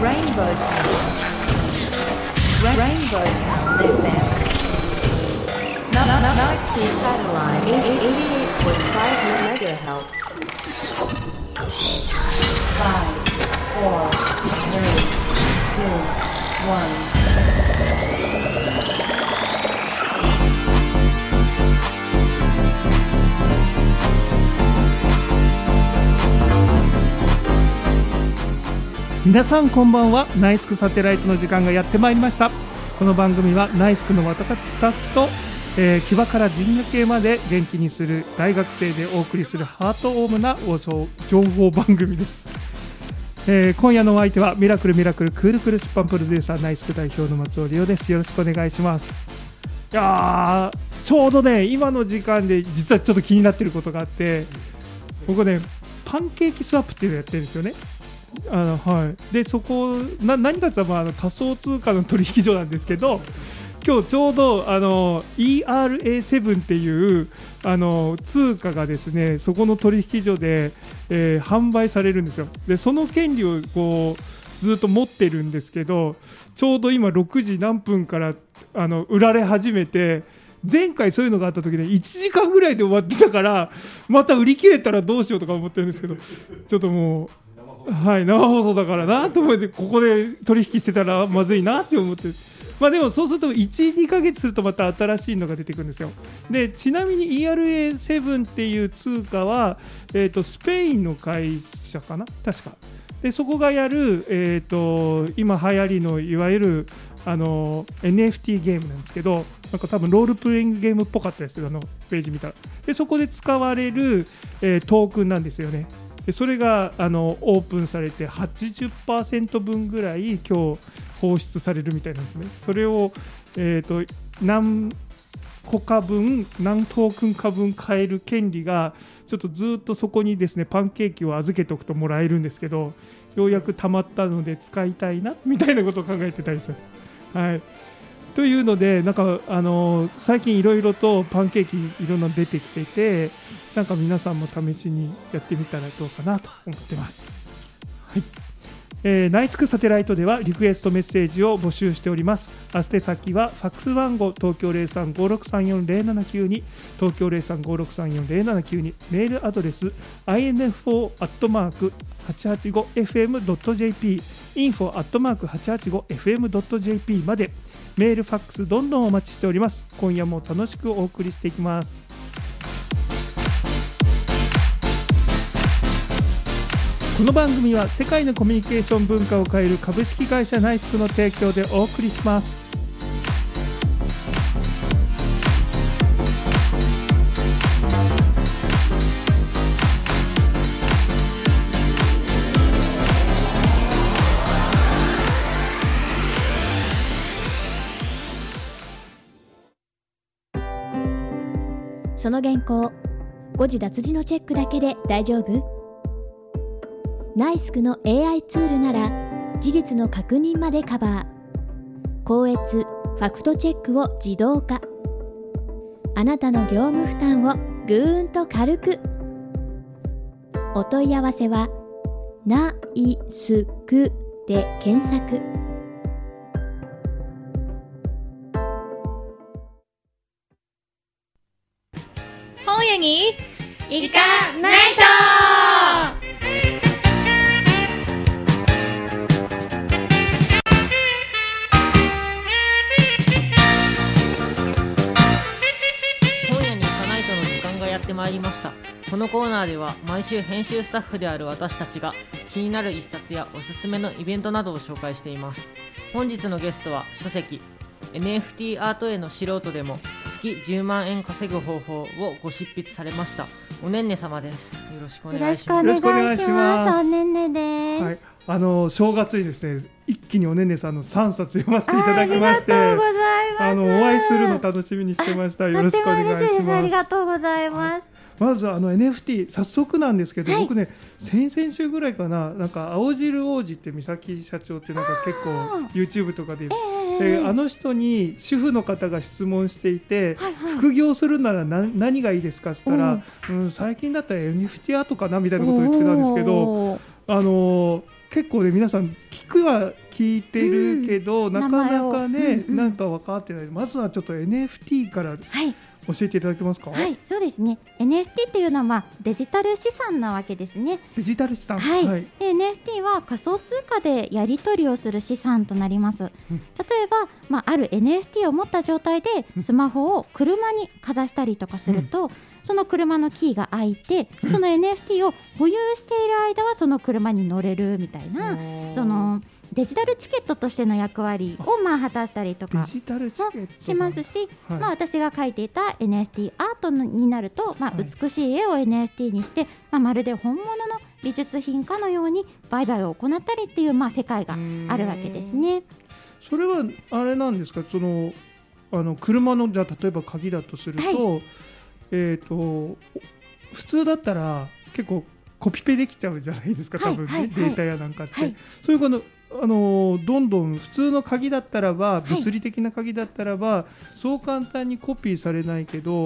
Rainbow Town FM. Nightsky Satellite 88.5 MHz. 5, 4, 3, 2, 1. 皆さんこんばんは。ナイスクサテライトの時間がやってまいりました。この番組はナイスクの私スタッフと、木場から人脈系まで元気にする大学生でお送りするハートオームな情報番組です。今夜のお相手はミラクルクール出版プロデューサーナイスク代表の松尾理央です。よろしくお願いします。いやちょうどね今の時間で実はちょっと気になっていることがあって、僕ねパンケーキスワップっていうのをやってるんですよね。はい、でそこ何かというと仮想通貨の取引所なんですけど、今日ちょうどERA7 っていう通貨がですねそこの取引所で、販売されるんですよ。でその権利をこうずっと持ってるんですけど、ちょうど今6時何分から売られ始めて、前回そういうのがあった時で1時間ぐらいで終わってたから、また売り切れたらどうしようとか思ってるんですけど、ちょっともうはい、生放送だからなと思ってここで取引してたらまずいなって思って、でもそうすると 1,2 ヶ月するとまた新しいのが出てくるんですよ。でちなみに ERA7 っていう通貨は、スペインの会社かな確かで、そこがやる、今流行りのいわゆるNFT ゲームなんですけど、なんか多分ロールプレイングゲームっぽかったですよ、ページ見たら。でそこで使われる、トークンなんですよね。でそれがオープンされて 80% 分ぐらい今日放出されるみたいなんですね。それを、何個か分何トークンか分買える権利がちょっとずっとそこにですねパンケーキを預けておくともらえるんですけど、ようやく溜まったので使いたいなみたいなことを考えてたりする。はい、というのでなんか最近いろいろとパンケーキいろんなの出てきていて、なんか皆さんも試しにやってみたらどうかなと思ってます。はい、ナイスクサテライトではリクエストメッセージを募集しております。宛先はファックス番号東京 0356340792 東京 0356340792 メールアドレス info@885fm.jp info@885fm.jp までメールファックスどんどんお待ちしております。今夜も楽しくお送りしていきます。この番組は世界のコミュニケーション文化を変える株式会社ナイスクの提供でお送りします。 その原稿、誤字脱字のチェックだけで大丈夫？ナイスクの AI ツールなら事実の確認までカバー。校閲、ファクトチェックを自動化。あなたの業務負担をぐーんと軽く。お問い合わせはナイスクで検索。 本屋に行かないと。 まいりました。このコーナーでは毎週編集スタッフである私たちが気になる一冊やおすすめのイベントなどを紹介しています。本日のゲストは書籍 NFT アートへの素人でも月10万円稼ぐ方法をご執筆されましたおねんね様です。よろしくお願いします。 よろしくお願いします。 おねんねです。 はい、正月にですね一気におねんねさんの3冊読ませていただきまして、 ありがとうございます。 お会いするの楽しみにしてました。よろしくお願いします。 ありがとうございます。 まずNFT 早速なんですけど、僕ね先々週ぐらいかな、なんか青汁王子って三崎社長ってなんか結構 YouTube とかで、あの人に主婦の方が質問していて、副業するなら何がいいですかって言ったら、最近だったら NFT アートかなみたいなことを言ってたんですけど、 結構ね皆さん聞いてるけど、なかなかね、なんか分かってない。まずはちょっと NFT から教えていただけますか？ はい、そうですね。NFT っていうのはデジタル資産なわけですね。 デジタル資産。 はい。で NFT は仮想通貨でやり取りをする資産となります。例えば、ある NFT を持った状態でスマホを車にかざしたりとかすると、その車のキーが開いて、その NFT を保有している間はその車に乗れるみたいな、そのデジタルチケットとしての役割を果たしたりとかもしますし、私が描いていた NFT アートになると、美しい絵を NFT にして、まるで本物の美術品かのように売買を行ったりっていう、世界があるわけですね。 それはあれなんですか、その車のじゃあ例えば鍵だとすると、普通だったら結構コピペできちゃうじゃないですか、多分ね、データやなんかって、そういうどんどん普通の鍵だったらば、物理的な鍵だったらばそう簡単にコピーされないけど、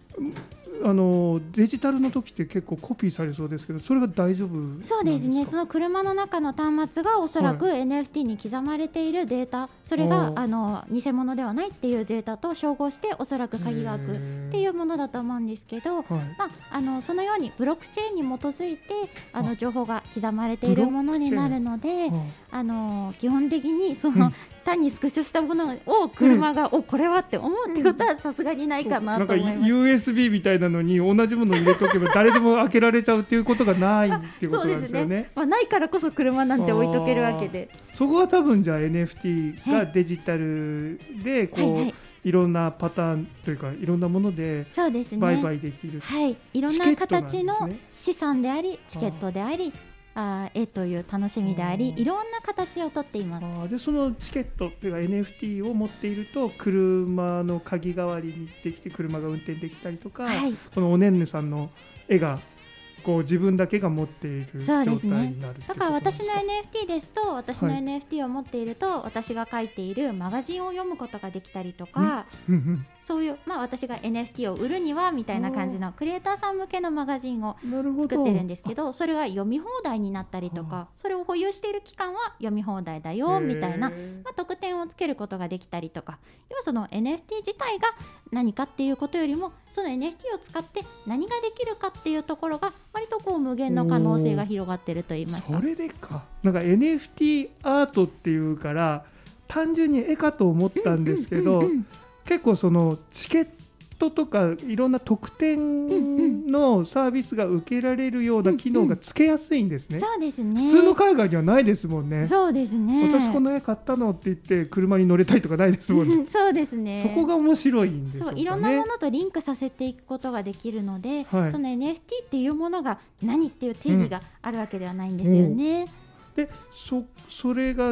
デジタルの時って結構コピーされそうですけど、それが大丈夫なんですか？ そうですね。その車の中の端末がおそらく NFT に刻まれているデータ、それが偽物ではないっていうデータと照合しておそらく鍵が開くっていうものだと思うんですけど、そのようにブロックチェーンに基づいて情報が刻まれているものになるので、基本的にその、単にスクショしたものを車が、これはって思うってことはさすがにないかなと思います。 なんか USB みたいなのに同じものを入れとけば誰でも開けられちゃうっていうことがないっていうことなんですよね。 そうですね。ないからこそ車なんて置いとけるわけで、 そこは多分じゃあ NFT がデジタルでいろんなパターンというかいろんなもので売買できる、 いろんな形の資産でありチケットであり絵という楽しみであり、いろんな形をとっています。 でそのチケットというか NFT を持っていると車の鍵代わりにできて車が運転できたりとか、このおねんねさんの絵が自分だけが持っている状態になる。 だから私の NFT ですと、私の NFT を持っていると、私が書いているマガジンを読むことができたりとか、そういう、私が NFT を売るにはみたいな感じのクリエイターさん向けのマガジンを作ってるんですけど、それが読み放題になったりとか、それを保有している期間は読み放題だよみたいな、特典をつけることができたりとか、要はその NFT 自体が何かっていうことよりも、その NFT を使って何ができるかっていうところが割と無限の可能性が広がってると言いますか。 それでか、なんか NFT アートっていうから単純に絵かと思ったんですけど、結構そのチケットとかいろんな特典のサービスが受けられるような機能がつけやすいんですね。 そうですね。 普通の海外にはないですもんね。 そうですね。 私この絵買ったのって言って車に乗れたりとかないですもんね。 そうですね。 そこが面白いんですよね。 いろんなものとリンクさせていくことができるので、その NFT っていうものが何っていう定義があるわけではないんですよね。 で、それが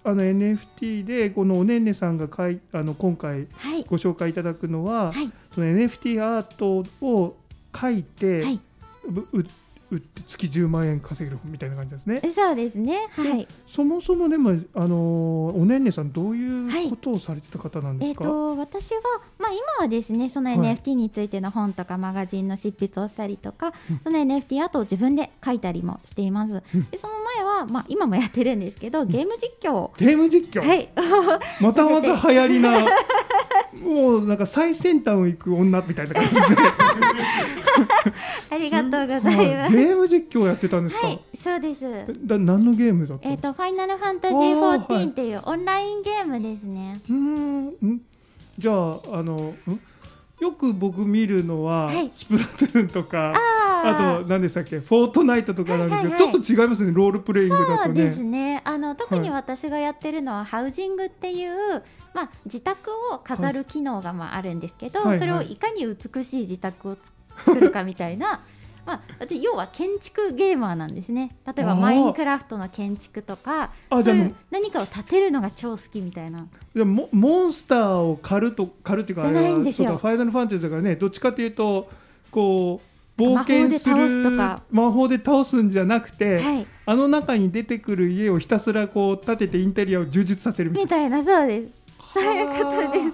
NFT でこのおねんねさんが今回ご紹介いただくのは、その NFT アートを描いて、売って月10万円稼げるみたいな感じですね。 そうですね。 そもそもでもおねんねさんどういうことをされてた方なんですか？ 私は、今はですね、その NFT についての本とかマガジンの執筆をしたりとか、その NFT アートを自分で書いたりもしています。でその前は、今もやってるんですけど、ゲーム実況。 またまた流行りなもうなんか最先端を行く女みたいな感じでありがとうございます。 ゲーム実況をやってたんですか？ そうです。 何のゲームだったんですか？ ファイナルファンタジー14っていうオンラインゲームですね。 じゃあよく僕見るのは、スプラトゥーンとか、あと何でしたっけ、フォートナイトとかなんですけど、ちょっと違いますね、ロールプレイングだとね。 そうですね。特に私がやってるのはハウジングっていう、自宅を飾る機能があるんですけど、それをいかに美しい自宅を作るかみたいな要は建築ゲーマーなんですね。例えばマインクラフトの建築とか、そういう何かを建てるのが超好きみたいな。 モンスターを狩るっていうか、あれはそうか、ファイナルファンタジーだからね、どっちかというと冒険する魔法で倒すんじゃなくて、あの中に出てくる家をひたすら建ててインテリアを充実させるみたいな。 そうです。そういうことです。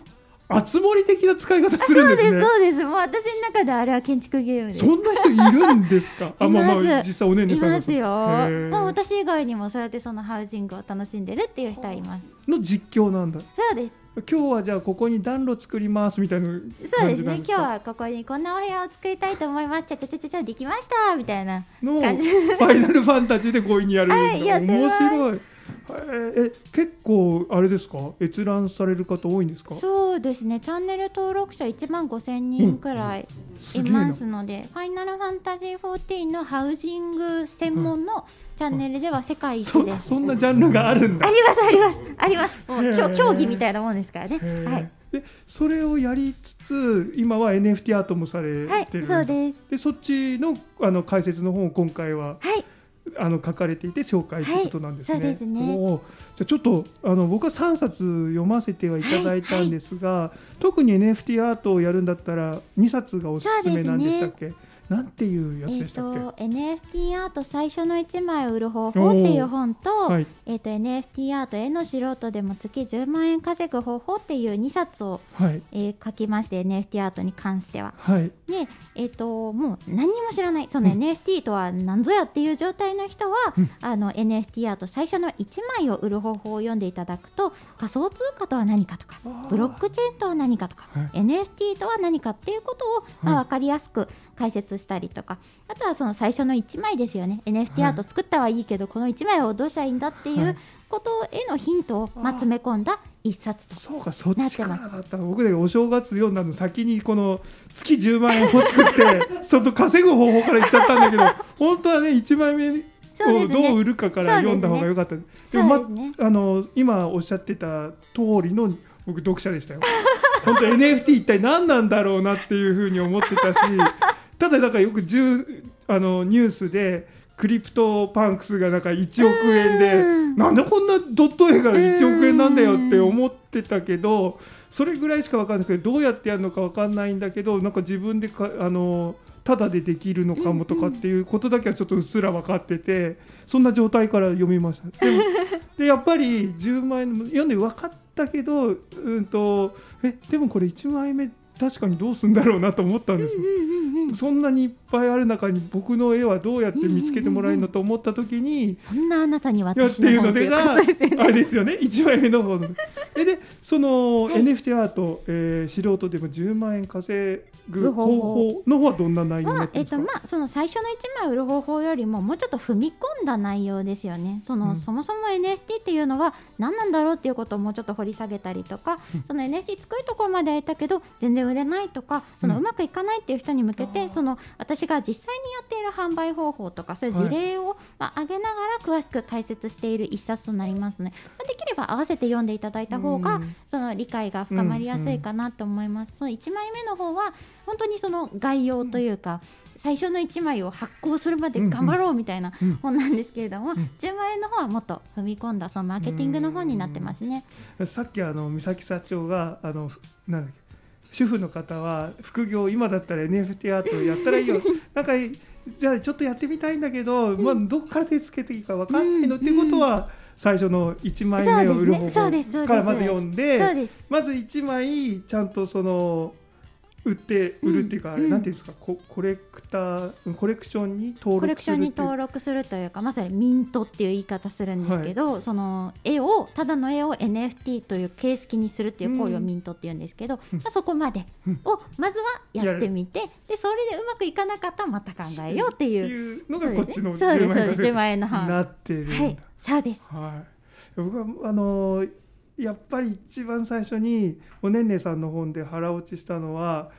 あつ森的な使い方するんですね。 そうです。もう私の中であれは建築ゲームです。 そんな人いるんですか。 いますまあ実際おねんねさんがいますよ。 へーまあ私以外にもそうやってそのハウジングを楽しんでるっていう人はいます。 の実況なんだ。 そうです。 今日はじゃあここに暖炉作りますみたいな感じなんですか。 そうですね。今日はここにこんなお部屋を作りたいと思います。ちゃできましたみたいなの感じ。 ファイナルファンタジーで強引にやるんだ。 はいやってます面白い。結構あれですか、閲覧される方多いんですか。 そうですね。チャンネル登録者15,000人くらいいますので、ファイナルファンタジー14のハウジング専門のチャンネルでは世界一です。 そんなジャンルがあるんだ。 あります。もう競技みたいなもんですからね。はい。 でそれをやりつつ今は NFT アートもされてる。 そうです。 でそっちの解説の本を今回は、書かれていて紹介ということなんですね。 そうですね。 じゃあちょっと僕は3冊読ませてはいただいたんですが、特に NFT アートをやるんだったら2冊がおすすめなんでしたっけ。なんていうやつでしたっけ。 NFT アート最初の1枚を売る方法っていう本と、NFT アート絵の素人でも月10万円稼ぐ方法っていう2冊を、書きまして、NFT アートに関しては。で、もう何にも知らないその NFT とは何ぞやっていう状態の人は、NFT アート最初の1枚を売る方法を読んでいただくと、仮想通貨とは何かとかブロックチェーンとは何かとか、NFT とは何かっていうことを、分かりやすく解説したりとか、あとはその最初の1枚ですよね。 NFT アート作ったはいいけど、この1枚をどうしたらいいんだっていうことへのヒントを詰め込んだ一冊とそうか、そっちからだった。僕でお正月読んだの先にこの月10万円欲しくてその稼ぐ方法から言っちゃったんだけど本当はね1枚目をどう売るかから読んだ方が良かった。でも、今おっしゃってた通りの僕読者でしたよ。本当 NFT 一体何なんだろうなっていうふうに思ってたし、ただなんかよくニュースでクリプトパンクスがなんか1億円で、なんでこんなドット絵が1億円なんだよって思ってたけど、それぐらいしか分かんないけど、どうやってやるのか分かんないんだけど、なんか自分でただでできるのかもとかっていうことだけはちょっとうっすら分かってて、そんな状態から読みました。でやっぱり10万円読んで分かったけど、でもこれ1枚目確かにどうするんだろうなと思ったんですよ。そんなにいっぱいある中に僕の絵はどうやって見つけてもらえるのと思った時に、 そんなあなたに私の本っていうことですよね。 あれですよね、1枚目の方のでその NFT アート、素人でも10万円稼ぐ方法の方はどんな内容になってるんですか。 その最初の1枚売る方法よりももうちょっと踏み込んだ内容ですよね。そもそも NFT っていうのは何なんだろうっていうことをもうちょっと掘り下げたりとか、その NFT 作るところまでやったけど全然売れないとか、うまくいかないっていう人に向けて、私が実際にやっている販売方法とかそういう事例を、挙げながら詳しく解説している一冊となりますね。できれば合わせて読んでいただいた方が、その理解が深まりやすいかなと思います。その1枚目の方は本当にその概要というか、最初の1枚を発行するまで頑張ろうみたいな本なんですけれども、10万円の方はもっと踏み込んだそのマーケティングの本になってますね。 さっき三崎社長がなんだっけ、主婦の方は副業今だったら NFT アートやったらいいよなんかじゃあちょっとやってみたいんだけど、どこから手つけていいか分かんないのっていうことは、最初の1枚目を売る方法からまず読んで、まず1枚ちゃんと売るっていうか、なんていうんですか、コレクションに登録するというか、まさにミントっていう言い方するんですけど、そのただの絵を NFT という形式にするっていう行為をミントっていうんですけど、そこまでをまずはやってみて、でそれでうまくいかなかったらまた考えようっていうのがこっちの 10万円の本なってるんだ。 はい、そうです。 僕はやっぱり一番最初におねんねさんの本で腹落ちしたのは、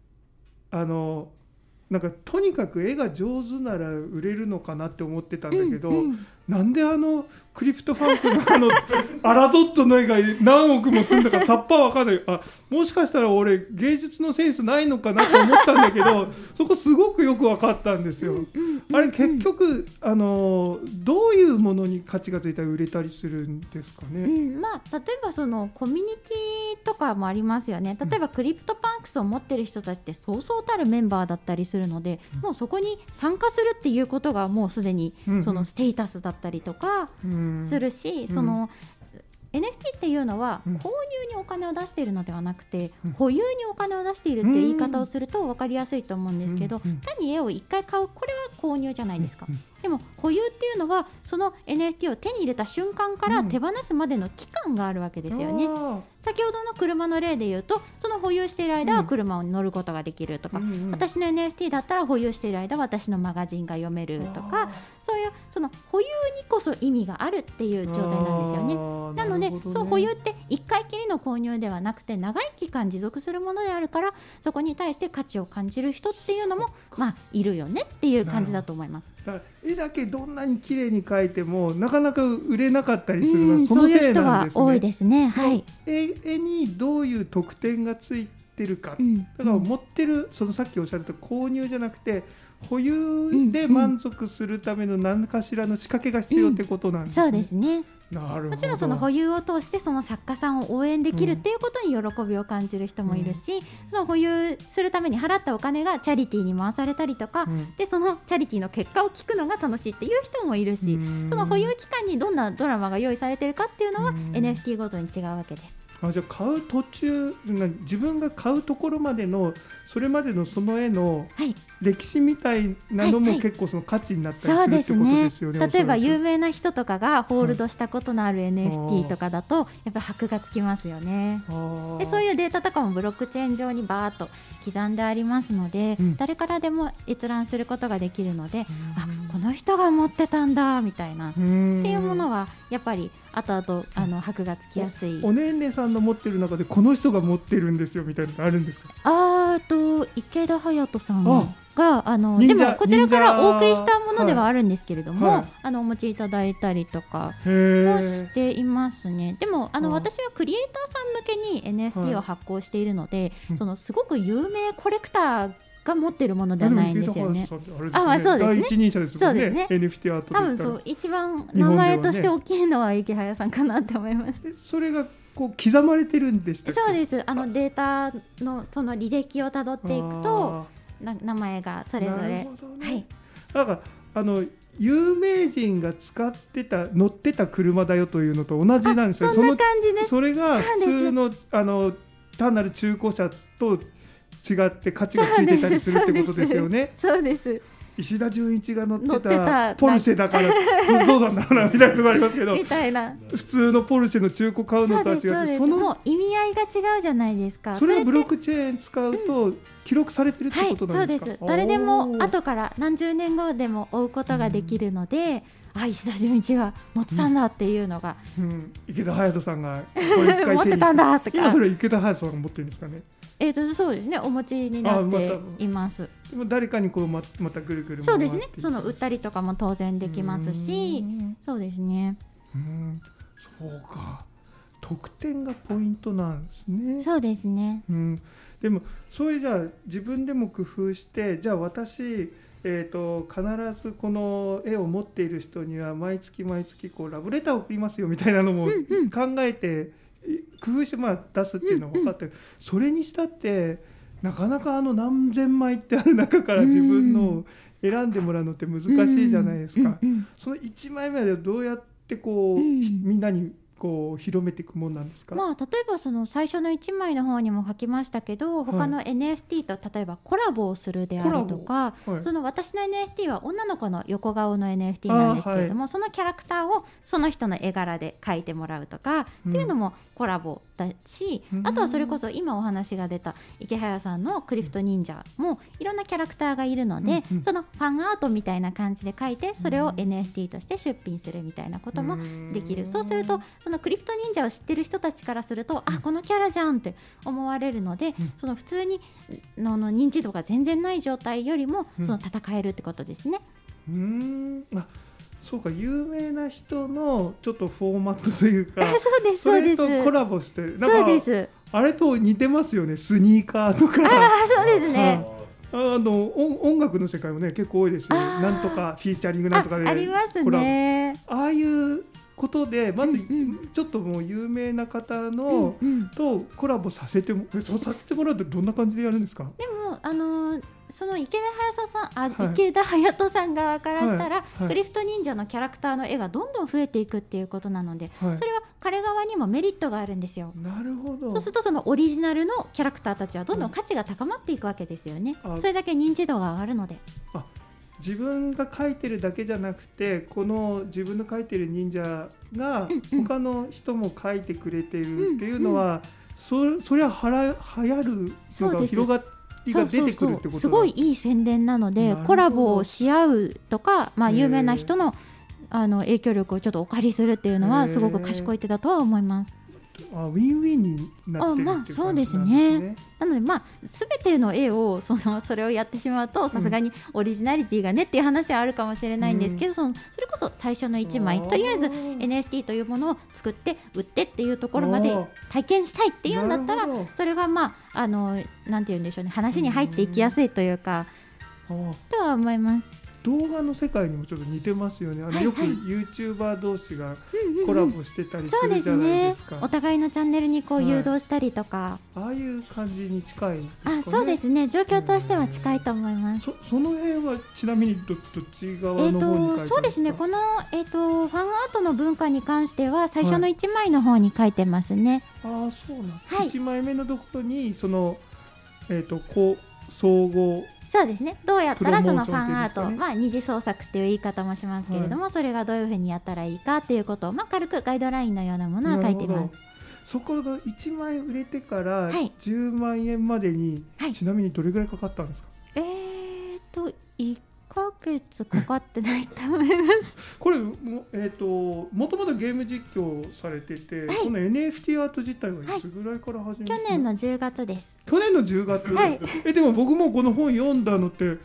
なんかとにかく絵が上手なら売れるのかなって思ってたんだけど、なんでクリプトファンクのアラドットの絵が何億もするんだかさっぱ分かんない。もしかしたら俺芸術のセンスないのかなと思ったんだけどそこすごくよく分かったんですよ。あれ結局どういうものに価値がついたら売れたりするんですかね。 例えばそのコミュニティとかもありますよね。例えばクリプトパンクスを持ってる人たちってそうそうたるメンバーだったりするので、もうそこに参加するっていうことがもうすでにそのステータスだったりとかするし、 NFT っていうのは、 うん購入にお金を出しているのではなくて、 うん保有にお金を出しているっていう言い方をすると分かりやすいと思うんですけど、 うんうん単に絵を1回買う、これは購入じゃないですか、 うんでも保有っていうのはその NFT を手に入れた瞬間から手放すまでの期間があるわけですよね、 あ先ほどの車の例で言うと、その保有している間は車を乗ることができるとか、 ーうんうん私の NFT だったら保有している間は私のマガジンが読めるとか、そういうその保有にこそ意味があるっていう状態なんですよね。なので、そう保有って1回きりの購入ではなくて長い期間持続するものであるから、そこに対して価値を感じる人っていうのもいるよねっていう感じだと思います。 だから絵だけどんなに綺麗に描いてもなかなか売れなかったりするのはそそうのせいう人はいなんですね。 多いですね。はい。 絵にどういう特典がついてるか、だから持ってるそのさっきおっしゃった購入じゃなくて保有で満足するための何かしらの仕掛けが必要ってことなんですね。 そうですね。 なるほど。 もちろんその保有を通してその作家さんを応援できるっていうことに喜びを感じる人もいるし、その保有するために払ったお金がチャリティーに回されたりとか、でそのチャリティーの結果を聞くのが楽しいっていう人もいるし、その保有期間にどんなドラマが用意されてるかっていうのは NFT ごとに違うわけです。 じゃあ買う途中、自分が買うところまでのそれまでのその絵の歴史みたいなのも結構その価値になったりするってことですよね。 例えば有名な人とかがホールドしたことのある NFT とかだとやっぱり箔がつきますよね。でそういうデータとかもブロックチェーン上にバーッと刻んでありますので、誰からでも閲覧することができるので、この人が持ってたんだみたいなっていうものはやっぱり後々箔がつきやすい。 おねんねさんの持ってる中でこの人が持ってるんですよみたいなのあるんですか？ 池田隼人さんがでもこちらからお送りしたものではあるんですけれども、お持ちいただいたりとかもしていますね。でも私はクリエイターさん向けに NFT を発行しているので、そのすごく有名コレクターが持ってるものではないんですよね。 そうですね。第一人者ですもんね。NFT アートで多分そう一番名前として大きいのは池早さんかなって思います。 それがこう刻まれてるんでしたっけ？ そうです。データのその履歴をたどっていくと名前がそれぞれ、はい。 だから有名人が乗ってた車だよというのと同じなんですよ。 そんな感じです。 それが普通の単なる中古車と違って価値がついてたりするってことですよね。 そうです。 石田純一が乗ってたポルシェだからどうなんだろうなみたいなのがありますけど、 みたいな普通のポルシェの中古買うのとは違ってその意味合いが違うじゃないですか。 それはブロックチェーン使うと記録されてるってことなんですか？ そうです。誰でも後から何十年後でも追うことができるので、石田純一が持ってたんだっていうのが、 池田隼人さんがこれ一回持ってたんだとか。 今それ池田隼人さんが持ってるんですかね？ そうですね、お持ちになっています。 でも誰かにこう またぐるぐるそうですね、その売ったりとかも当然できますし、そうですね。 そうか、得点がポイントなんですね。 そうですね。 でもそういうじゃあ自分でも工夫して、じゃあ私必ずこの絵を持っている人には毎月こうラブレターを送りますよみたいなのも考えて、工夫して出すっていうのが分かってる。それにしたってなかなか何千枚ってある中から自分のを選んでもらうのって難しいじゃないですか。その1枚目でどうやってこう、みんなにこう広めていくもんなんですか？ 例えばその最初の1枚の方にも書きましたけど、他の NFT と例えばコラボをするであるとか、その私の NFT は女の子の横顔の NFT なんですけれども、そのキャラクターをその人の絵柄で描いてもらうとかっていうのもコラボだし、あとはそれこそ今お話が出た池早さんのクリフト忍者もいろんなキャラクターがいるので、そのファンアートみたいな感じで描いてそれを NFT として出品するみたいなこともできる。そうするとそのクリフト忍者を知ってる人たちからすると、このキャラじゃんって思われるので、その普通に認知度が全然ない状態よりもその戦えるってことですね。 そうか、有名な人のちょっとフォーマットというかそれとコラボしてそうです。 あれと似てますよね、スニーカーとか。 そうですね。 音楽の世界もね結構多いですよ。なんとかフィーチャリングなんとかでありますね。 ああいうことでまずうんちょっともう有名な方のとコラボさせてもらうとどんな感じでやるんですか？ でもその池田はい池田隼人さん側からしたら、 はいはいクリフト忍者のキャラクターの絵がどんどん増えていくっていうことなので、 はいそれは彼側にもメリットがあるんですよ。 なるほど。 そうするとそのオリジナルのキャラクターたちはどんどん価値が高まっていくわけですよね。 あそれだけ認知度が上がるので。 自分が描いてるだけじゃなくてこの自分の描いてる忍者がうん他の人も描いてくれてるっていうのは、そりゃ流行るのが広がりが出てくるってことだ。 すごいいい宣伝なのでなるほどコラボをし合うとか、有名な人の影響力をちょっとお借りするっていうのはすごく賢い手だとは思います。 ウィンウィンになってるっていう感じそうですなんね。なので全ての絵をそれをやってしまうとさすがにオリジナリティがねっていう話はあるかもしれないんですけど、それこそ最初の1枚とりあえず NFT というものを作って売ってっていうところまで体験したいっていうんだったら、それがなんて言うんでしょうね、話に入っていきやすいというかとは思います。 動画の世界にもちょっと似てますよね。よく YouTuber 同士がコラボしてたりすそうでするじゃないでねすか。 お互いのチャンネルに誘導したりとか、 ああいう感じに近いんですかね。 そうですね、状況としては近いと思います。 その辺はちなみにどっち側の方に書いてますか？ そうですね、この、ファンアートの文化に関しては最初の1枚の方に書いてますね。 ああ、そうなんです。 はい、 1枚目のところに総合そうですね、どうやったらそのフプロモーションァンアート、 っていうんですかね二次創作っていう言い方もしますけれども、それがどういうふうにやったらいいかっていうことを、軽くガイドラインのようなものは書いてます。 そこの1枚売れてからはい 10万円までに、 はいちなみにどれぐらいかかったんですか 1ヶ月かかってないと思います。 これもともとゲーム実況されてて、この NFT アート自体はいつぐらいから始めた、 去年の10月です。 去年の10月、 はいでも僕もこの本読んだのって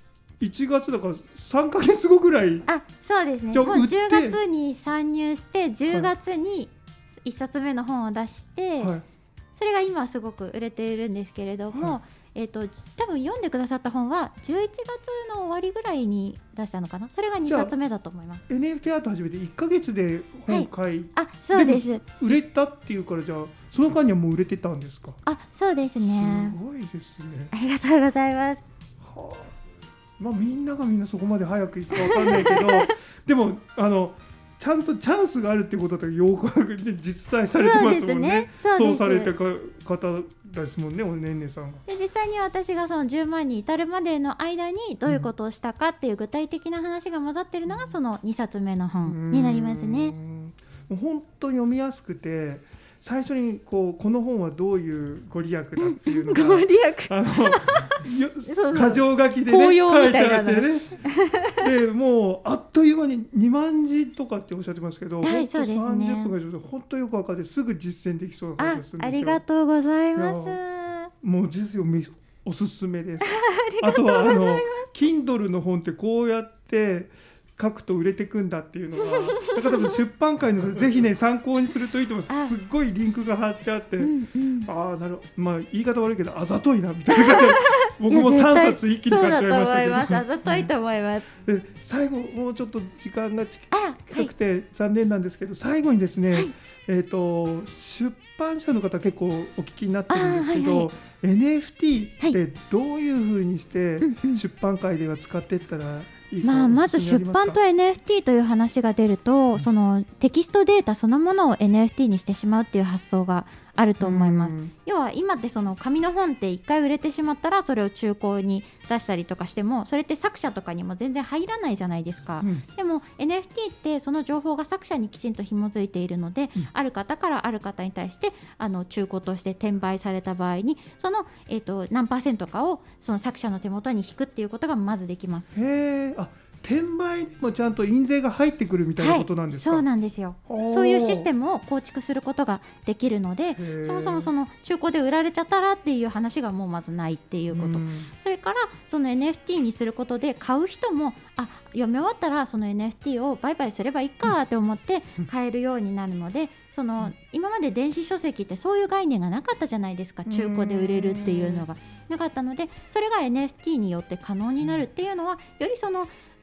1月だから3ヶ月後ぐらい。 そうですね、 じゃあもう10月に参入して10月に1冊目の本を出して、 はい、 それが今すごく売れているんですけれども、多分読んでくださった本は11月の終わりぐらいに出したのかな。それが2冊目だと思います。 NFT アート始めて1ヶ月で本書いて、 そうです。 売れたっていうから、じゃあその間にはもう売れてたんですか？ そうですね。 すごいですね。 ありがとうございます。 みんながみんなそこまで早くいくか分かんないけどでもちゃんとチャンスがあるってことだとよく実際されてますもんね。そうされた方ですもんね、おねんねさんが。 で実際に私がその10万に至るまでの間にどういうことをしたかっていう具体的な話が混ざってるのがその2冊目の本になりますね。 もう本当に読みやすくて、最初にこの本はどういうご利益だっていうのがご利益箇条書きでね書いてあってねでもうあっという間に2万字とかっておっしゃってますけど、 はい、そうですね、 30分ぐらいで本当よく分かってすぐ実践できそうな感じがするんですよ。 ありがとうございます。 もう実用おすすめです。あとはKindle の本ってこうやって書くと売れてくんだっていうのがだから出版界のぜひね参考にするといいと思います。すっごいリンクが貼ってあって、なる言い方悪いけどあざといなみたいな感じで僕も3冊一気に買っちゃいましたけど、 あざといと思います。 で最後もうちょっと時間が近くて残念なんですけど、最後にですね、出版社の方結構お聞きになってるんですけど、NFT ってどういうふうにして出版界では使っていったらいいか、 まず出版と NFT という話が出ると、そのテキストデータそのものを NFT にしてしまうっていう発想があると思います。要は今ってその紙の本って1回売れてしまったらそれを中古に出したりとかしてもそれって作者とかにも全然入らないじゃないですか、でも NFT ってその情報が作者にきちんと紐づいているので、ある方からある方に対して中古として転売された場合にその、何%かをその作者の手元に引くっていうことがまずできます。 転売にもちゃんと印税が入ってくるみたいなことなんですか？ そうなんですよ。そういうシステムを構築することができるので、そもそもその中古で売られちゃったらっていう話がもうまずないっていうこと、それからその NFT にすることで買う人も読み終わったらその NFT を売買すればいいかって思って買えるようになるので、その今まで電子書籍ってそういう概念がなかったじゃないですか。中古で売れるっていうのがなかったので、それが NFT によって可能になるっていうのはよりその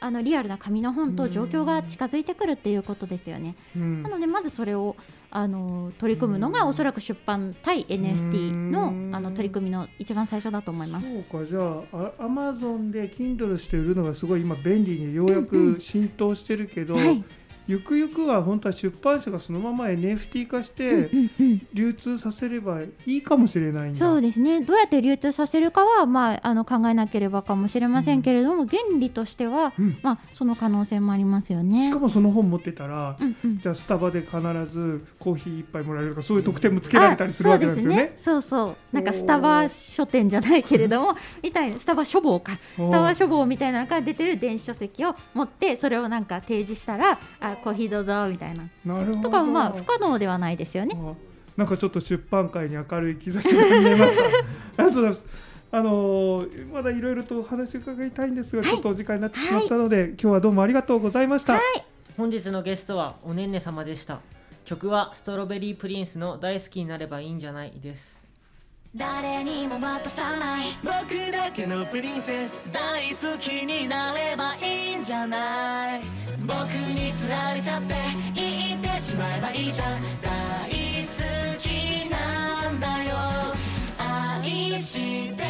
リアルな紙の本と状況が近づいてくるっていうことですよね。なのでまずそれを取り組むのがおそらく出版対 NFT の取り組みの一番最初だと思います。 そうか、じゃあ Amazon で Kindle して売るのがすごい今便利にようやく浸透してるけど、 はい、 ゆくゆくは本当は出版社がそのまま NFT 化して流通させればいいかもしれないんだ。 そうですね。どうやって流通させるかは、考えなければかもしれませんけれども、原理としては、その可能性もありますよね。 しかもその本持ってたら、じゃあスタバで必ずコーヒー一杯もらえるとか、そういう特典もつけられたりするわけなんですよね。 そうなんかスタバ書店じゃないけれどもみたいな、スタバ書房みたいなのが出てる電子書籍を持って、それをなんか提示したら、コーヒーどうぞみたいな。 なるほど。 とかも不可能ではないですよね。 なんかちょっと出版界に明るい兆しが見えました。ありがとうございます。まだいろいろとお話を伺いたいんですが、ちょっとお時間になってしまったので、今日はどうもありがとうございました。 本日のゲストはおねんね様でした。曲はストロベリープリンスの大好きになればいいんじゃないです。 誰にも渡さない僕だけのプリンセス、大好きになればいいんじゃない。僕に釣られちゃって言ってしまえばいいじゃん。大好きなんだよ、愛してる。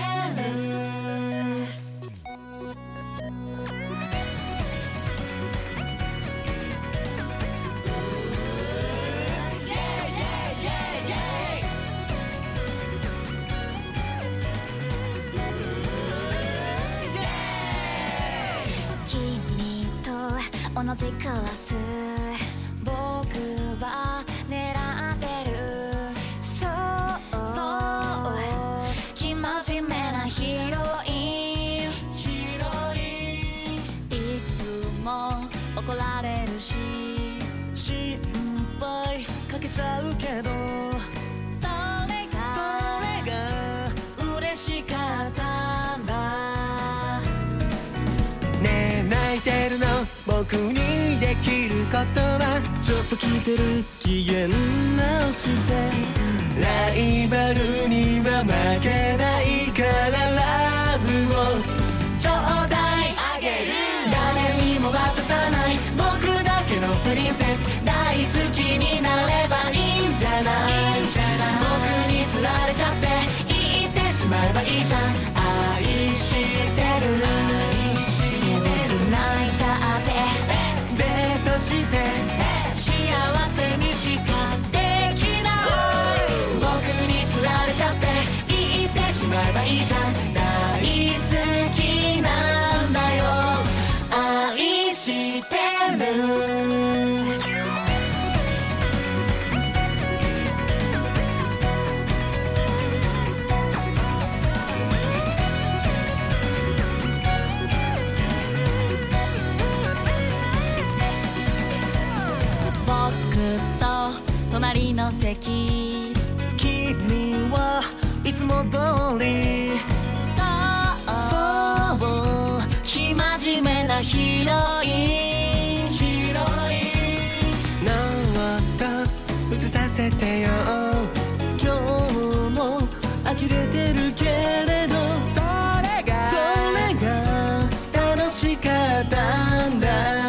同じクラス僕は狙ってる。そう生真面目なヒロイン、いつも怒られるし心配かけちゃうけど、それが嬉しかったんだ。ねえ泣いてるの僕にできることはちょっと聞いてる、機嫌直してライバルには負けないからラブをちょうだいあげる。誰にも渡さない僕だけのプリンセス、大好きになればいいんじゃない。僕に釣られちゃって言ってしまえばいいじゃん。愛してる、泣いちゃってデートして幸せにしかできない。僕に釣られちゃって言ってしまえばいいじゃん。大好きなんだよ、愛してる。隣の席、君はいつも通りそう生真面目なヒロイン、なんと映させてよ。今日も呆れてるけれど、それが楽しかったんだ。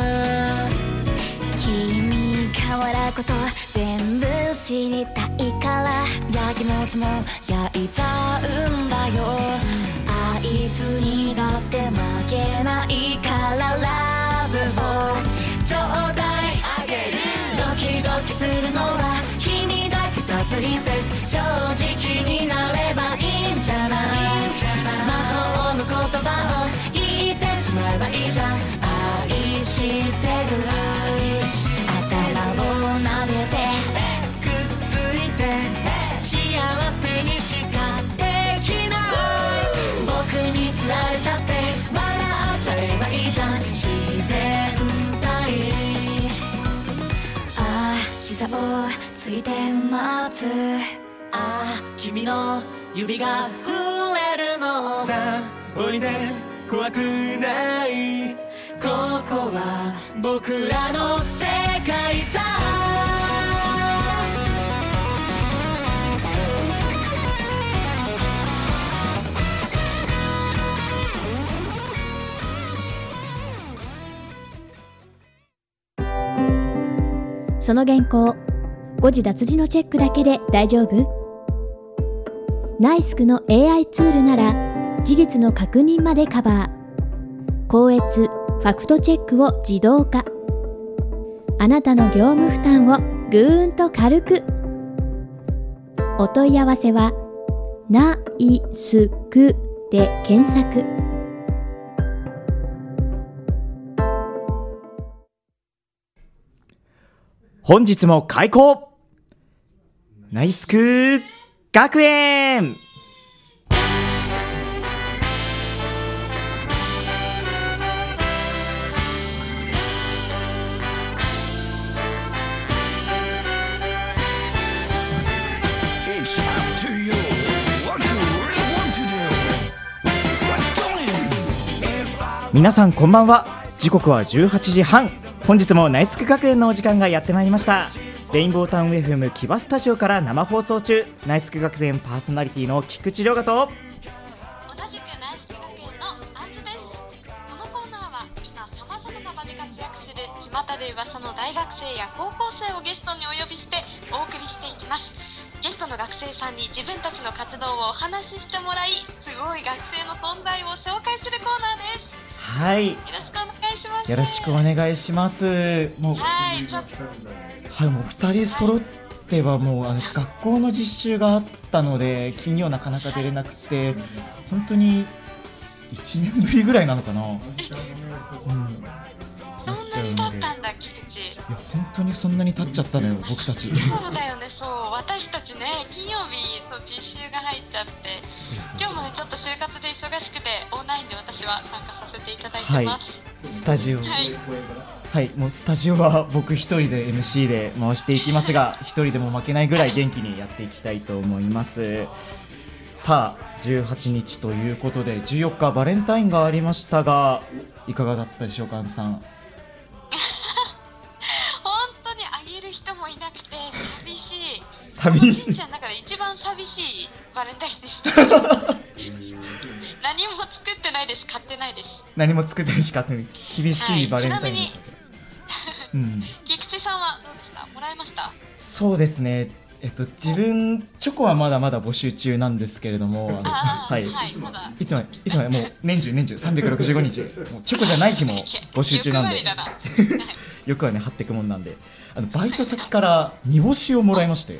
君変わらんこと全部知りたいから、やきもちも焼いちゃうんだよ。あいつにだって負けないからラブをちょうだいあげる。ドキドキするのは君だけさプリンセス、正直になればいいんじゃない。魔法の言葉を言ってしまえばいいじゃん。愛してる、頭を撫でてくっついて幸せにしかできない。僕に釣られちゃって笑っちゃえばいいじゃん。自然体、膝をついて待つ。君の指が触れるの。さあおいで怖くない、ここは僕らの世界さ。 その原稿誤字脱字のチェックだけで大丈夫？ナイスクの AI ツールなら事実の確認までカバー。校閲、ファクトチェックを自動化。あなたの業務負担をぐーんと軽く。お問い合わせはナイスクで検索。 本日も開校ナイスク学園。皆さんこんばんは。時刻は18時半。本日もナイスク学園のお時間がやってまいりました。レインボータウン FM 木場スタジオから生放送中、ナイスク学園パーソナリティの菊池涼香と、 同じくナイスク学園のアンズです。このコーナーは今さまざまな場で活躍する巷で噂の大学生や高校生をゲストにお呼びしてお送りしていきます。ゲストの学生さんに自分たちの活動をお話ししてもらい、すごい学生の存在を紹介するコーナーです。 はい、 よろしくお願いします。 よろしくお願いします。もう、 はい、 もう2人揃ってはもう学校の実習があったので金曜なかなか出れなくて、本当に1年ぶりぐらいなのかな。 そんなに経ったんだ、菊池。いや本当にそんなに経っちゃったのよ、僕たち。 そうだよね、そう、私たちね、金曜日実習が入っちゃって、今日もねちょっと就活で忙しくてオンラインで私は参加させていただいてます。 はい、スタジオ、はい、もうスタジオは僕一人で MC で回していきますが、一人でも負けないぐらい元気にやっていきたいと思います。さあ18日ということで14日バレンタインがありましたが、いかがだったでしょうか、アンさん。 本当にあげる人もいなくて寂しい。人生の中で一番寂しいバレンタインでした何も作ってないです、買ってないです。 何も作ってないし買ってない。厳しいバレンタイン、 菊池さんはどうでした？もらいました？ そうですね、自分チョコはまだまだ募集中なんですけれども、はい、いつまでもう年中365日もうチョコじゃない日も募集中なんでよくはね貼っていくもんなんで、バイト先から煮干しをもらいまして、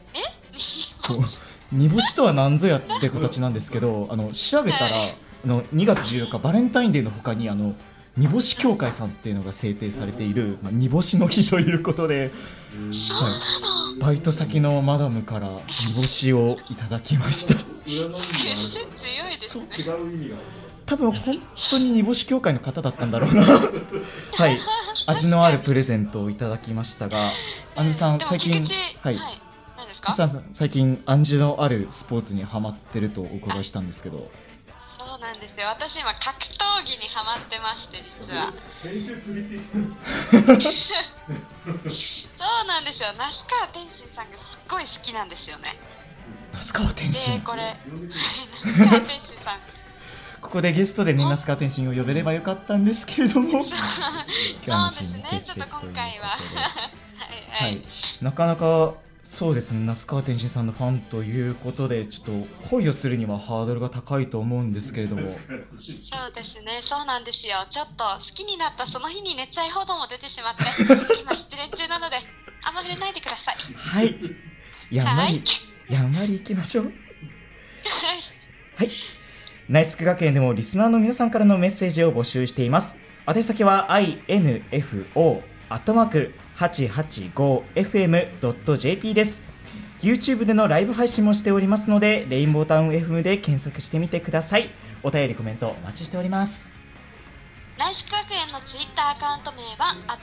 煮干しとは何ぞやって形なんですけど、調べたら2月14日バレンタインデーの他に煮干し協会さんっていうのが制定されている、煮干しの日ということで、バイト先のマダムから煮干しをいただきました。 強いですね。 多分本当に煮干し協会の方だったんだろうなはい、味のあるプレゼントをいただきましたが、アンジさん最近、最近アンジのあるスポーツにハマってるとお伺いしたんですけど。 そうなんですよ、私今格闘技にハマってまして、実は先週釣りって言ったそうなんですよ、那須川天心さんがすっごい好きなんですよね。 那須川天心、 これ那須川天心さんここでゲストでね、那須川天心を呼べればよかったんですけれども今日のシーン欠席ということで、はい、なかなかそうですね、那須川天心さんのファンということで、ちょっと恋をするにはハードルが高いと思うんですけれども。そうですね、そうなんですよ。ちょっと好きになったその日に熱愛報道も出てしまって今失恋中なのであんま触れないでください。 はい、やんまり行きましょうはい、ナイスク学園でもリスナーの皆さんからのメッセージを募集しています。宛先は info@885fm.jp です。 YouTube でのライブ配信もしておりますので、レインボータウン FM で検索してみてください。お便りコメントお待ちしております。 ナイスク学園のツイッターアカウント名は@NAISG_student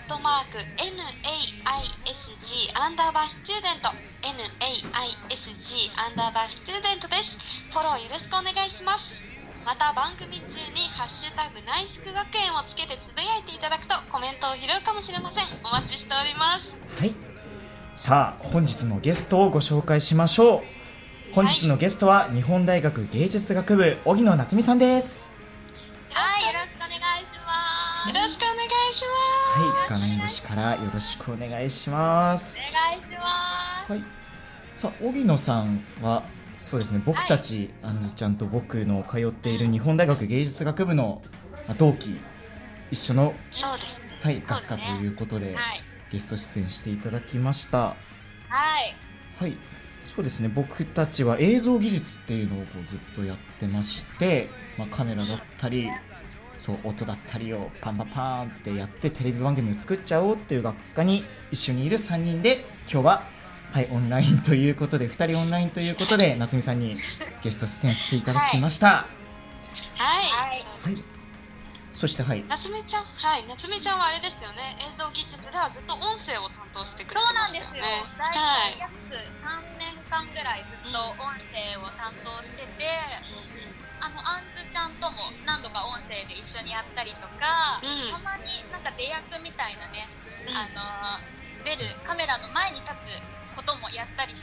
NAISG_student です。フォローよろしくお願いします。また番組中にハッシュタグナイスク学園をつけてつぶやいていただくとコメントを拾うかもしれません。お待ちしております。 はい、さあ本日のゲストをご紹介しましょう。本日のゲストは日本大学芸術学部荻野夏美さんです。 はい、よろしくお願いします。よろしくお願いしまはい、画面越しからよろしくお願いします。 お願いします。 はい。さあ、荻野さんはそうですね、僕たち、あんずちゃんと僕の通っている日本大学芸術学部の同期、一緒の、 そうですね、 はい、学科ということで、 はい、 ゲスト出演していただきました。 はい、 はい、そうですね、僕たちは映像技術っていうのをこうずっとやってまして、カメラだったり、そう音だったりをパンパンパンってやってテレビ番組を作っちゃおうっていう学科に一緒にいる3人で、今日は、はい、オンラインということで、2人オンラインということで、夏美さんにゲスト出演していただきました。 はい、はい、 そして、はい、 夏美ちゃんはあれですよね、映像技術ではずっと音声を担当してくれてましたよね。そうなんですよ、大体約3年間ぐらいずっと音声を担当してて、あんずちゃんとも何度か音声で一緒にやったりとか、たまになんか出役みたいなね、出るカメラの前に立つこともやったりして、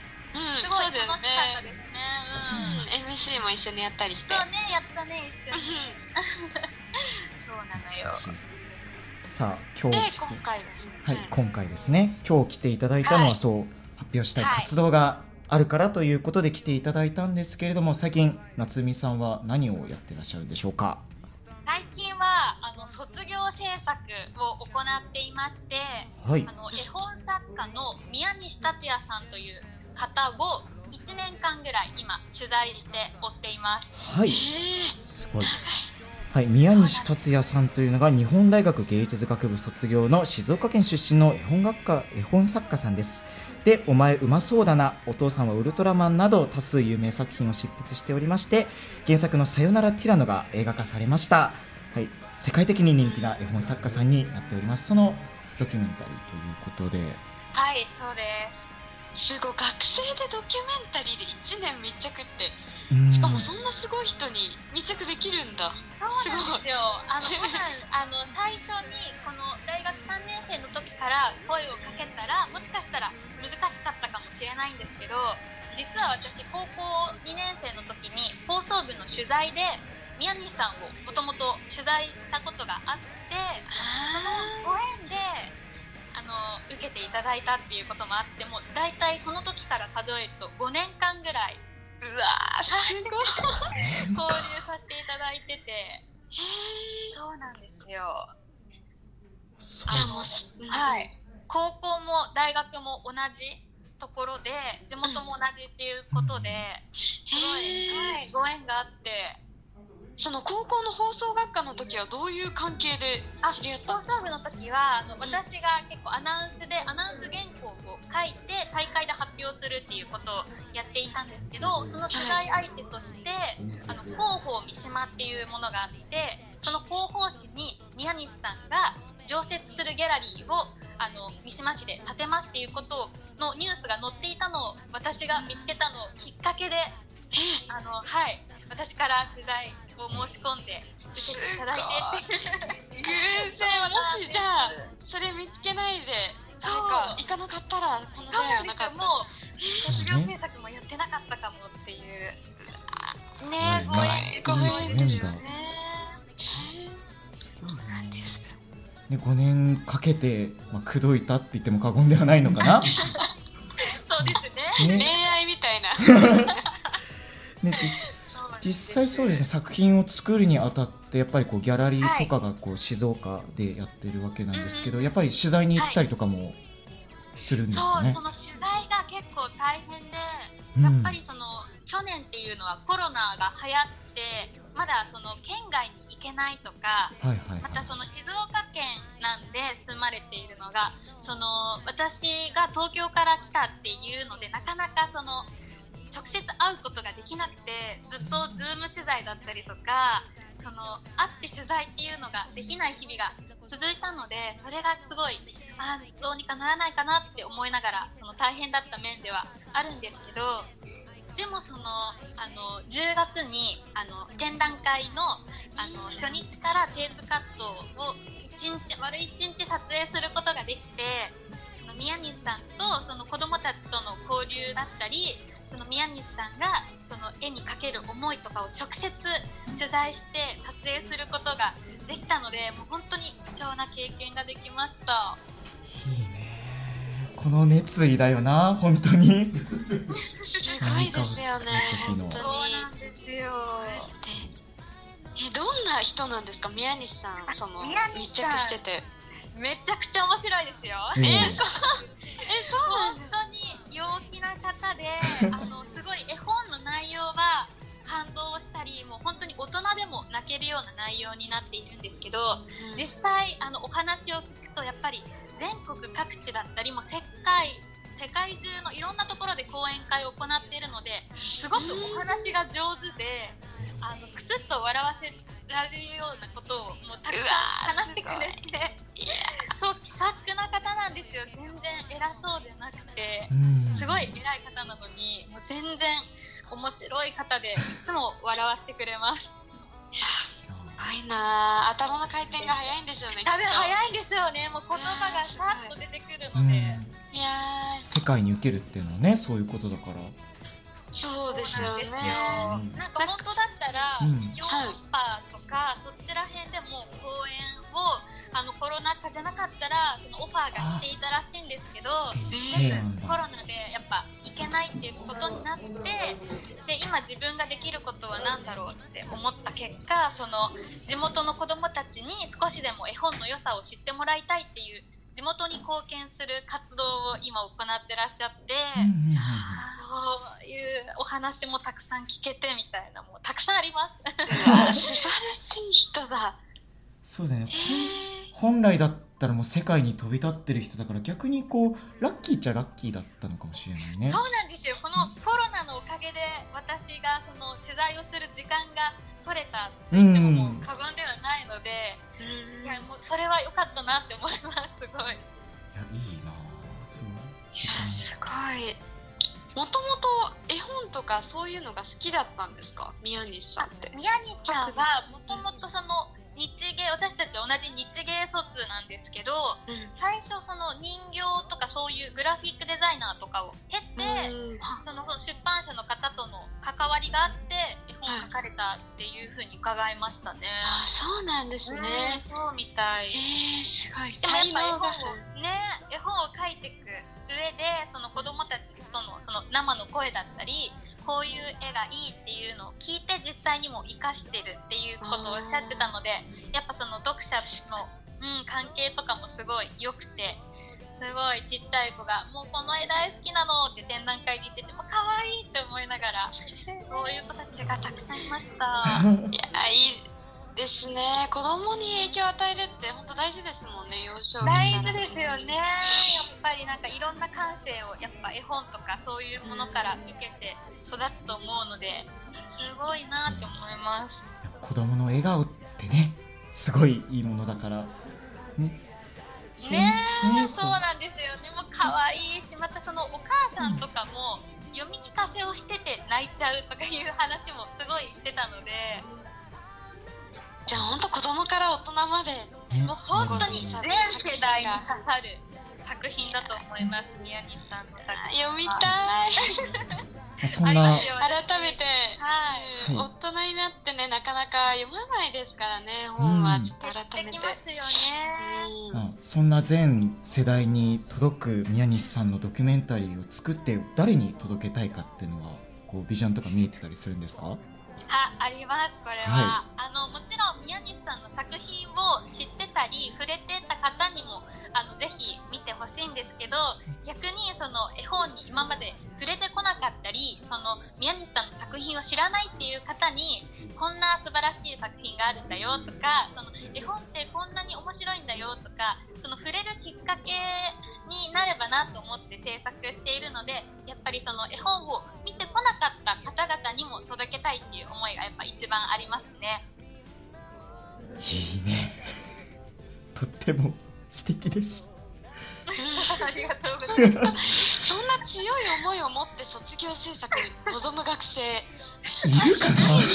すごい楽しかったですね。MC も一緒にやったりして。そうね、やったね、一緒に。そうなのよ。 さあ、今回ですね、今日来ていただいたのは、そう発表したい活動があるからということで来ていただいたんですけれども、最近夏美さんは何をやってらっしゃるでしょうか？ 最近は卒業制作を行っていまして、はい、絵本作家の宮西達也さんという方を1年間ぐらい今取材して追っています。 はい、すごい。はい、宮西達也さんというのが日本大学芸術学部卒業の静岡県出身の絵本作家さんです。で、お前うまそうだな、お父さんはウルトラマンなど多数有名作品を執筆しておりまして、原作のさよならティラノが映画化されました。はい、世界的に人気な絵本作家さんになっております。そのドキュメンタリーということで。 はい、そうです。すごい、学生でドキュメンタリーで1年密着って、しかもそんなすごい人に密着できるんだ。そうなんですよ。最初にこの大学3年生の時から声をかけたら、もしかしたら難しかったかもしれないんですけど、実は私高校2年生の時に放送部の取材で宮西さんをもともと取材したことがあって、そのご縁で受けていただいたっていうこともあって、もう大体その時から数えると5年間ぐらい、うわーすごい交流させていただいてて、そうなんですよ。じゃあもう、はい、高校も大学も同じところで、地元も同じっていうことで、すごい、はい、ご縁があって。その高校の放送学科の時はどういう関係で知り合ったんですか？放送部の時は私が結構アナウンス原稿を書いて大会で発表するっていうことをやっていたんですけど、その取材相手として広報三島っていうものがあって、その広報誌に宮西さんが常設するギャラリーを三島市で建てますっていうことのニュースが載っていたのを私が見つけたのをきっかけで、はい、私から取材を申し込んで受けていただいてって偶然、もしじゃあそれ見つけないでなんか行かなかったらこの出会いはなかった。もう卒業制作もやってなかったかもっていうね、ご縁ですよね。そうなんです。 5年かけて、口説いたって言っても過言ではないのかな。 そうですね、恋愛みたいな。 ね、実際そうですね、作品を作るにあたってやっぱりこうギャラリーとかがこう静岡でやってるわけなんですけど、やっぱり取材に行ったりとかもするんですかね。 そう、その取材が結構大変で、やっぱりその去年っていうのはコロナが流行ってまだその県外に行けないとか、またその静岡県なんで住まれているのが、その私が東京から来たっていうのでなかなかその直接会うことができなくて、ずっとズーム取材だったりとか、その会って取材っていうのができない日々が続いたので、それがすごいどうにかならないかなって思いながら、その大変だった面ではあるんですけど、でもその10月に展覧会の初日からテープカットを丸1日撮影することができて、宮西さんとその子どもたちとの交流だったり、その宮西さんがその絵にかける思いとかを直接取取材して撮影することができたので、もう本当に貴重な経験ができました。 いいね。この熱意だよな、本当に。 すごいですよね。 何かを作る時の。 そうなんですよ。どんな人なんですか、宮西さん。その密着してて。めちゃくちゃ面白いですよ。そう本当に陽気な方で、すごい絵本の内容は感動したり、もう本当に大人でも泣けるような内容になっているんですけど、実際お話を聞くとやっぱり全国各地だったり、もう世界中のいろんなところで講演会を行っているので、すごくお話が上手で、くすっと笑わせられるようなことをもうたくさん話してくれて、そう気さくな方なんですよ。全然偉そうでなくて、すごい偉い方なのに、もう全然面白い方で、いつも笑わせてくれます。すごいな、頭の回転が早いんですよね。多分早いんですよね。もう言葉がさっと出てくるので、いや世界に受けるっていうのはね、そういうことだから。 そうですよね。なんか本当だったら、ヨーロッパとかそちら辺でも公演をコロナ禍じゃなかったらそのオファーが来ていたらしいんですけど、コロナでやっぱ行けないっていうことになって、で今自分ができることは何だろうって思った結果、その地元の子どもたちに少しでも絵本の良さを知ってもらいたいっていう地元に貢献する活動を今行ってらっしゃって、そういうお話もたくさん聞けてみたいな、もうたくさんあります。素晴らしい人だ。 そうだね。本来だったらもう世界に飛び立ってる人だから、逆にこうラッキーっちゃラッキーだったのかもしれないね。 そうなんですよ。このコロナのおかげで私がその取材をする時間が取れたと言ってももう過言ではないので、いやもうそれは良かったなって思います。すごい。いや、いいな。そう。 いや、すごい。もともと絵本とかそういうのが好きだったんですか、宮西さんって。宮西さんはもともとその日芸、私たち同じ日芸卒なんですけど、最初その人形とかそういうグラフィックデザイナーとかを経て、その出版社の方との関わりがあって絵本を描かれたっていうふうに伺いましたね。あ、そうなんですね。そうみたい。すごい。でもやっぱ絵本を描いていく上で、その子どもたちとのその生の声だったり、こういう絵がいいっていうのを聞いて実際にも活かしてるっていうことをおっしゃってたので、やっぱその読者の、関係とかもすごい良くて、すごいちっちゃい子がもうこの絵大好きなのって展覧会で言ってても可愛いって思いながら、そういう子たちがたくさんいました。いや、いいですね。子供に影響を与えるって本当大事ですもんね、幼少期。大事ですよね。やっぱりなんかいろんな感性をやっぱ絵本とかそういうものから受けて育つと思うので、すごいなって思います。 子供の笑顔ってね、すごいいいものだからね。 そうなんですよね。もう可愛いし、またそのお母さんとかも読み聞かせをしてて泣いちゃうとかいう話もすごいしてたので、じゃあ本当子供から大人まで、もう本当に全世代に刺さる作品だと思います。宮西さんの作品読みたい。 そんな改めて、大人になってね、なかなか読まないですからね、本は。ちょっと改めて。ますよね。 そんな全世代に届く宮西さんのドキュメンタリーを作って誰に届けたいかっていうのは、こうビジョンとか見えてたりするんですか？ あります。これは、もちろん宮西さんの作品を知ってたり触れてた方にもぜひ見てほしいんですけど、逆にその絵本に今まで触れてこなかったり、その宮西さんの作品を知らないっていう方に、こんな素晴らしい作品があるんだよとか、その絵本ってこんなに面白いんだよとか、その触れるきっかけになればなと思って制作しているので、やっぱりその絵本を見てこなかった方々にも届けたいっていう思いがやっぱ一番ありますね。 いいね。とっても素敵です。 ありがとうございます。そんな強い思いを持って卒業制作に臨む学生いるかな。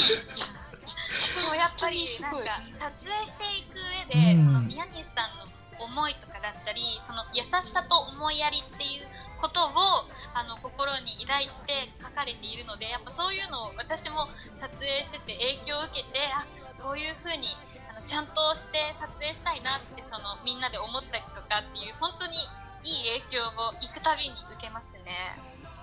やっぱりなんか撮影していく上で、その宮西さんの思いとかだったり、その優しさと思いやりっていう言ことを心に抱いて書かれているので、やっぱそういうのを私も撮影してて影響を受けて、こういう風にちゃんとして撮影したいなってみんなで思ったりとかっていう、本当にいい影響を行くたびに受けますね。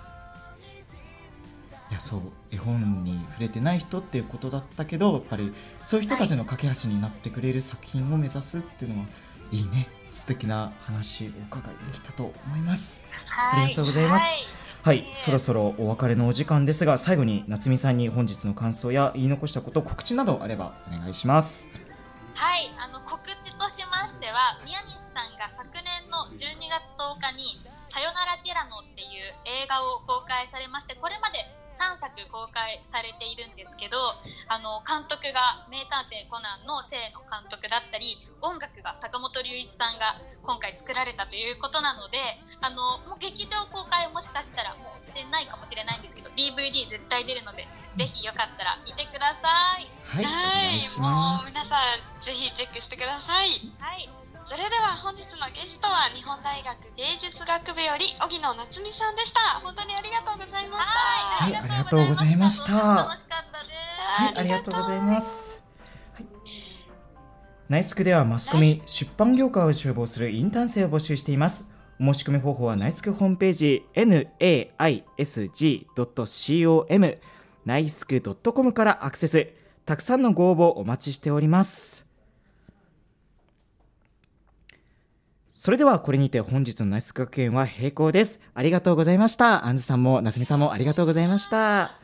いや、そう、絵本に触れてない人っていうことだったけど、やっぱりそういう人たちの架け橋になってくれる作品を目指すっていうのはいいね。素敵な話をお伺いできたと思います。ありがとうございます。はい、そろそろお別れのお時間ですが、最後に夏美さんに本日の感想や言い残したこと、告知などあればお願いします。 はい、告知としましては、宮西さんが昨年の12月10日にさよならティラノっていう映画を公開されまして、これまで3作公開されているんですけど、監督が名探偵コナンの清野監督だったり、音楽が坂本龍一さんが今回作られたということなので、もう劇場公開もしかしたらもうしてないかもしれないんですけど、 DVD 絶対出るので、ぜひよかったら見てください。 はい、お願いします。 もう皆さんぜひチェックしてください。はい、それでは本日のゲストは日本大学芸術学部より荻野夏美さんでした。本当にありがとうございました。 はい、ありがとうございました。 楽しかったです。 はい、ありがとうございます。はい、ナイスクではマスコミ、出版業界を志望するインターン生を募集しています。お申し込み方法はナイスクホームページ naisg.com ナイスク .com からアクセス。たくさんのご応募お待ちしております。それではこれにて本日のナイスク学園は閉校です。ありがとうございました。あんずさんもなすみさんもありがとうございました。はい、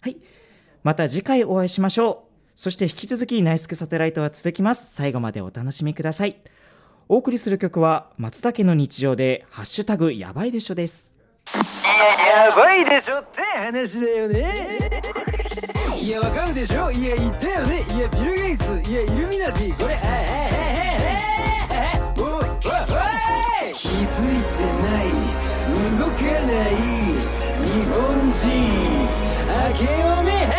また次回お会いしましょう。そして引き続きナイスクサテライトは続きます。最後までお楽しみください。お送りする曲は松田家の日常でハッシュタグやばいでしょです。 やばいでしょって話だよね。いやわかるでしょ、いや言ったよね。いやビル・ゲイツ、いやイルミナティ、これ気づいてない、動かない日本人明けおめ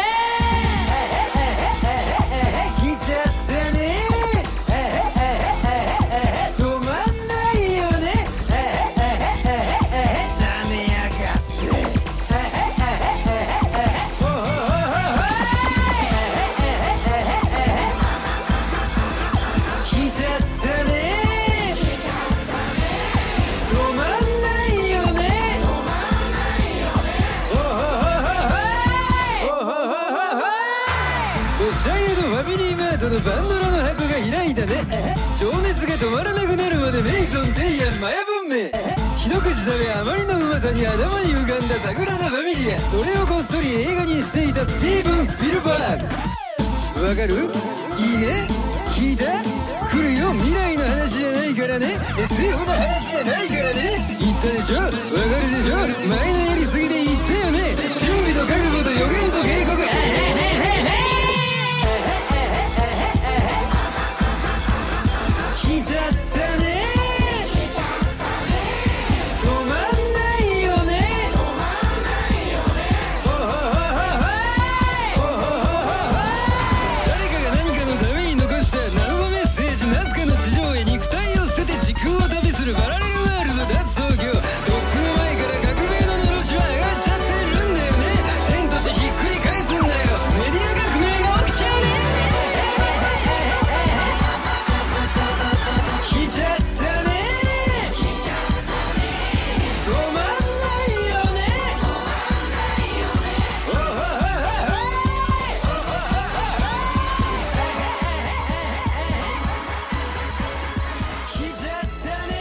来ちゃったね。止まんないよね。なめやがって来ちゃったね。バンドラの箱が開いたね。情熱が止まらなくなるまでメイソン・ゼイヤン・マヤ文明。一口食べあまりのうまさに頭に浮かんだサグラダ・ファミリア。それをこっそり映画にしていたスティーブン・スピルバーグ。わかる？いいね？聞いた？来るよ、未来の話じゃないからね。SF の話じゃないからね。言ったでしょ？わかるでしょ？前のやりすぎで言ったよね。準備と覚悟と予言と警告。来ちゃったね。止まんないよね。誰かが何かのために残した謎のメッセージ。ナスカの地上へ肉体を捨てて時空を旅するパラレルワールド脱走業。とっくの前から革命ののろしは上がっちゃってるんだよね。天と地ひっくり返すんだよ。メディア革命が起きちゃうね。来ちゃったね。止まんないよね。来ちゃったね。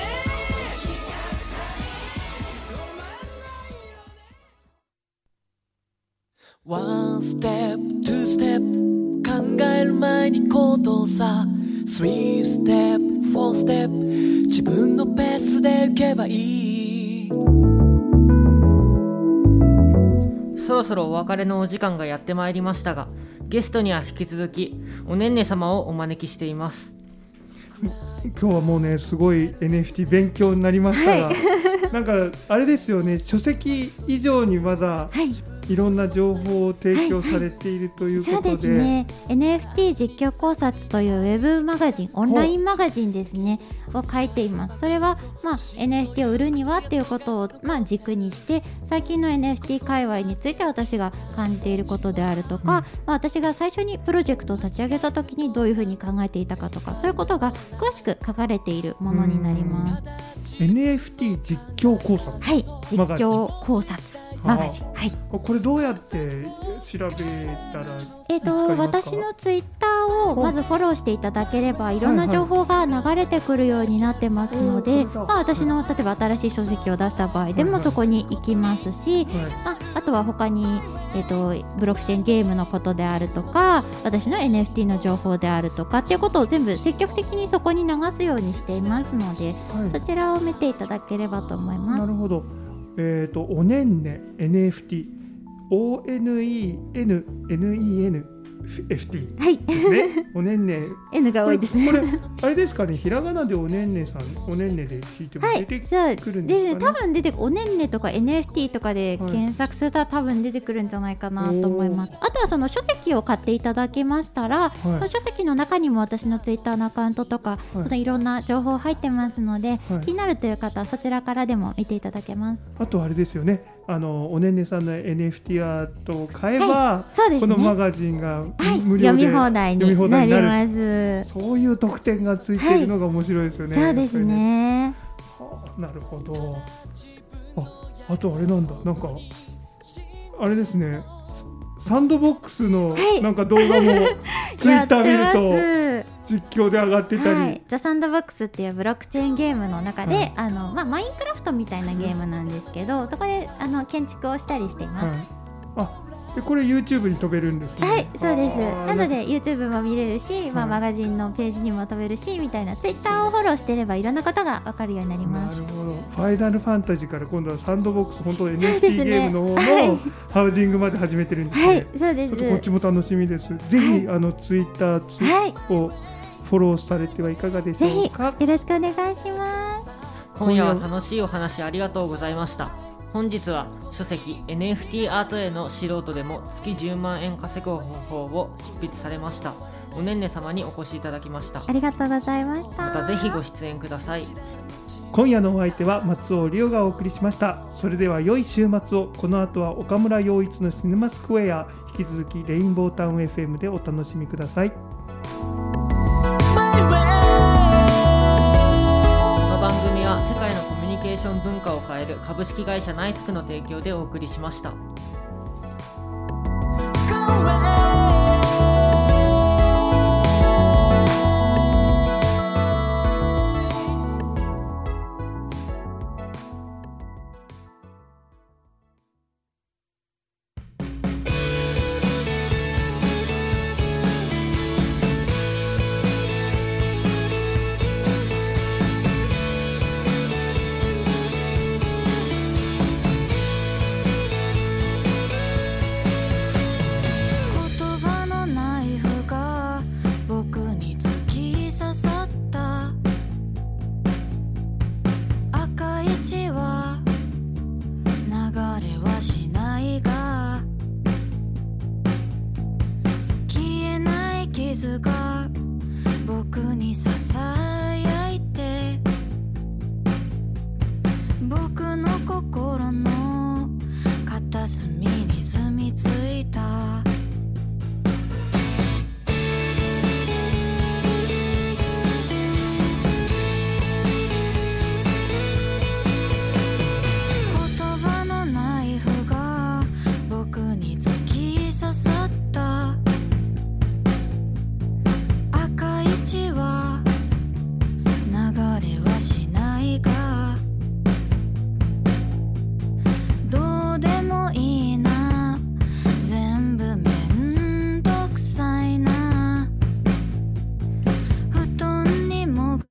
One step, two step 考える前に行動さ Three step, four step 自分のペースで行けばいい。 そろそろお別れのお時間がやってまいりましたが、ゲストには引き続きおねんね様をお招きしています。 今日はもうねすごい NFT 勉強になりましたが、なんかあれですよね、書籍以上にまだいろんな情報を提供されているということで、 そうですね、NFT 実況考察というウェブマガジン、オンラインマガジンですねを書いています。それは、NFT を売るにはっていうことを、軸にして最近の NFT 界隈について私が感じていることであるとか、私が最初にプロジェクトを立ち上げた時にどういうふうに考えていたかとか、そういうことが詳しく書かれているものになります。 NFT 実況考察、 はい、実況考察マガジン、はい、 これどうやって調べたら見つかりますか？ 私のツイッターをまずフォローしていただければいろんな情報が流れてくるようになってますので、私の例えば新しい書籍を出した場合でもそこに行きますし、あとは他に、ブロックチェーンゲームのことであるとか、私の NFT の情報であるとかっていうことを全部積極的にそこに流すようにしていますので、そちらを見ていただければと思います。 なるほど。おねんね NFT ONENNENFT はいですね。おねんね N が多いですね。 これあれですかね、ひらがなでおねんねさん、おねんねで聞いても出てくるんですかね。 多分出ておねんねとか NFT とかで検索すると多分出てくるんじゃないかなと思います。あとはその書籍を買っていただけましたら、その書籍の中にも私のツイッターのアカウントとか、そのいろんな情報入ってますので、気になるという方はそちらからでも見ていただけます。 あとあれですよね、おねんねさんの NFT アートを買えば、 そうですね、 このマガジンが無料で、 読み放題になります。 そういう特典がついているのが面白いですよね。 そうですね。 なるほど。あとあれなんだ、なんかあれですね、サンドボックスのなんか動画もツイッター見ると実況で上がってたり、 ザ・サンドボックスっていうブロックチェーンゲームの中で、マインクラフトみたいなゲームなんですけど、そこで建築をしたりしています。 でこれ YouTube に飛べるんですね。 はい、そうです。なので YouTube も見れるし、マガジンのページにも飛べるしみたいな、Twitter をフォローしてればいろんなことが分かるようになります。 なるほど。ファイナルファンタジーから今度はサンドボックス、本当 NFT ゲームの方のハウジングまで始めてるんですね。 はい、そうです。 ちょっとこっちも楽しみです。ぜひTwitter をフォローされてはいかがでしょうか。 よろしくお願いします。 今夜は楽しいお話ありがとうございました。本日は書籍 NFT アートへの素人でも月10万円稼ぐ方法を執筆されましたおねんね様にお越しいただきました。 ありがとうございました。 またぜひご出演ください。 今夜のお相手は松尾理央がお送りしました。それでは良い週末を。この後は岡村陽一のシネマスクエア、引き続きレインボータウン FM でお楽しみください。 番組は世界のコミュニケーション文化を変える株式会社ナイスクの提供でお送りしました。 僕にささやいて僕の心